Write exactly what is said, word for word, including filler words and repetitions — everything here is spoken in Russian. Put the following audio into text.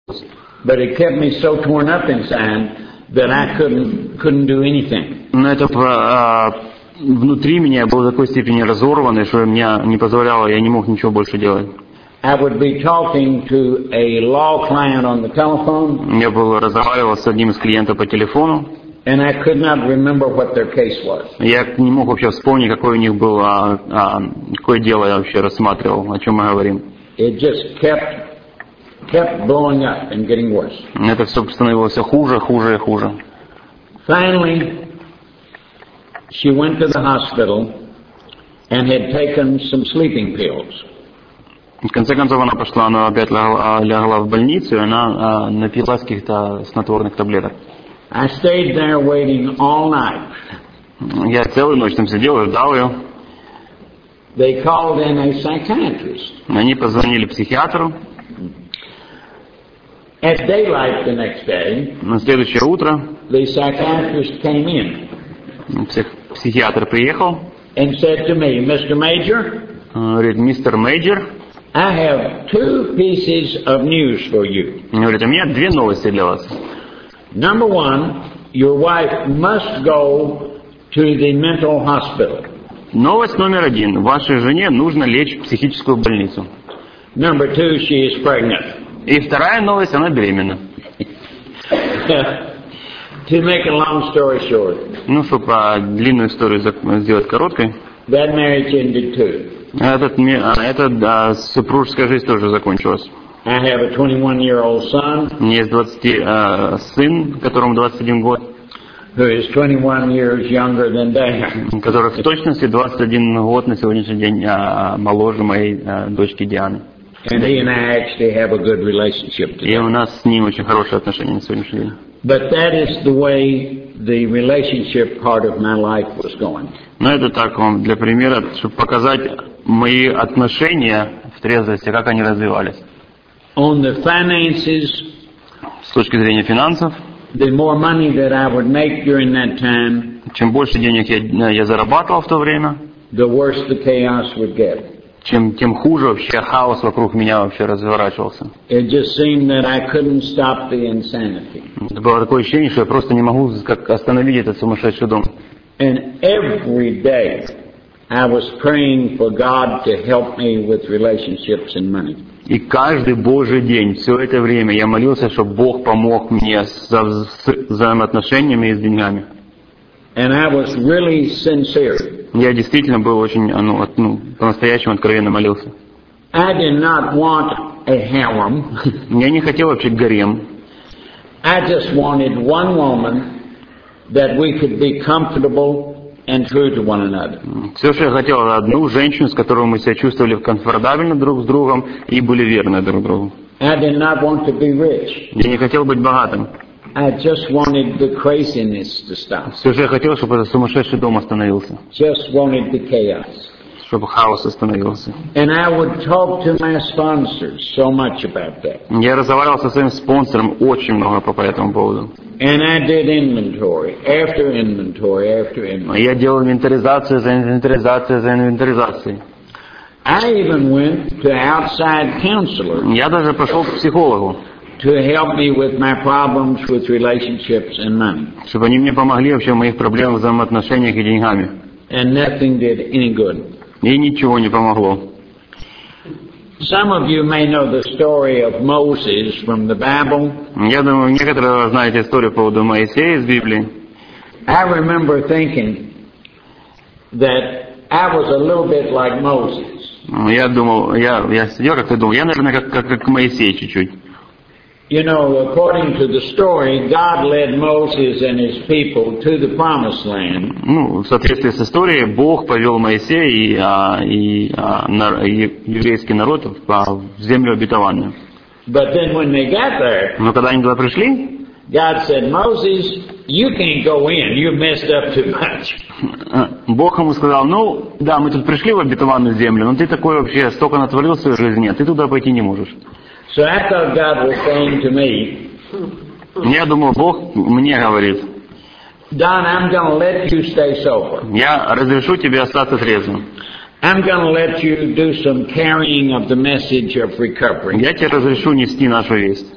But it kept me so torn up inside that I couldn't couldn't do anything. Но это а, внутри меня был до такой степени разорванный, что меня не позволяло, я не мог ничего больше делать. I would be talking to a law client on the telephone. Я был разговаривал с одним из клиентов по телефону. And I could not remember what their case was. Я не мог вообще вспомнить, какое у них было, а, какое дело я вообще рассматривал, о чем мы говорим. It just kept kept blowing up and getting worse. Это все становилось все хуже, хуже и хуже. Finally, she went to the hospital and had taken some sleeping pills. В конце концов она пошла, она опять легла, легла в больницу, и она а, напилась каких-то снотворных таблеток. I stayed there waiting all night. Я целую ночь там сидел и ждал ее. They called in a psychiatrist. Они позвонили психиатру. At daylight the next day, на следующее утро the psychiatrist came in. Псих, психиатр приехал. And said to me, Mister Major, говорит, мистер Мейджор, I have two pieces of news for you. Говорит, у меня две новости для вас. Number one, your wife must go to the mental hospital. Новость номер один. Вашей жене нужно лечь в психическую больницу. Number two, she is pregnant. И вторая новость, она беременна. To make a long story short. Ну, чтобы длинную историю сделать короткой. That marriage ended too. Этот, эта да, супружеская жизнь тоже закончилась. I have a twenty-one-year-old son. У меня есть двадцати, э, сын, которому двадцать один год. Who is twenty-one years younger than Diana. Который в точности двадцать один год на сегодняшний день э, моложе моей э, дочки Дианы. And he and I actually have a good relationship today. И у нас с ним очень хорошие отношения на сегодняшний день. But that is the way the relationship part of my life was going. Но это так вам для примера, чтобы показать мои отношения в трезвости, как они развивались. On the finances, с точки зрения финансов, the more money that I would make during that time, чем больше денег я, я зарабатывал в то время, the worse the chaos would get. Чем, тем хуже вообще хаос вокруг меня вообще разворачивался. It just seemed that I couldn't stop the insanity. Это было такое ощущение, что я просто не могу как остановить этот сумасшедший дом. And every day I was praying for God to help me with relationships and money. И каждый Божий день, все это время я молился, чтобы Бог помог мне с, с взаимоотношениями и с деньгами. And I was really sincere. Я действительно был очень, ну, от, ну, по-настоящему откровенно молился. I did not want a harem. Я не хотел вообще гарем. I just wanted one woman that we could be comfortable and true to one another. Все, что я хотел, это одну женщину, с которой мы себя чувствовали комфортабельно друг с другом и были верны друг другу. I did not want to be rich. Я не хотел быть богатым. I just wanted the craziness to stop. Все, что я хотел, чтобы этот сумасшедший дом остановился. Just wanted the chaos. Чтобы хаос остановился. And I would talk to my sponsors so much about that. Я разговаривал со своим спонсором очень много по, по этому поводу. And I did inventory after inventory after inventory. Я делал инвентаризацию за инвентаризацией за инвентаризацией. I even went to outside counselors. Я даже пошел к психологу. To help me with my problems with relationships and money. Чтобы они мне помогли вообще в моих проблемах в взаимоотношениях и деньгами. And nothing did any good. И ничего не помогло. Some of you may know the story of Moses from the Bible. Я думаю, некоторые знаете историю по поводу Моисея из Библии. I remember thinking that I was a little bit like Moses. Я думал, я, я сидел как-то думал, я, наверное, как, как, как Моисей чуть-чуть. You know, according to the story, God led Moses and his people to the promised land. Ну, в соответствии с историей, Бог повел Моисея и, а, и, а, на, и еврейский народ в, в землю обетованную. But then when they got there, но когда они туда пришли, God said, Moses, you can't go in. You messed up too much. Бог ему сказал, ну, да, мы тут пришли в обетованную землю, но ты такой вообще столько натворил в своей жизни, ты туда пойти не можешь. So I thought God was saying to me, я думал, Бог мне говорит, Don, I'm going to let you stay sober. Я разрешу тебе остаться трезвым. I'm going to let you do some carrying of the message of recovery. Я тебе разрешу нести нашу весть.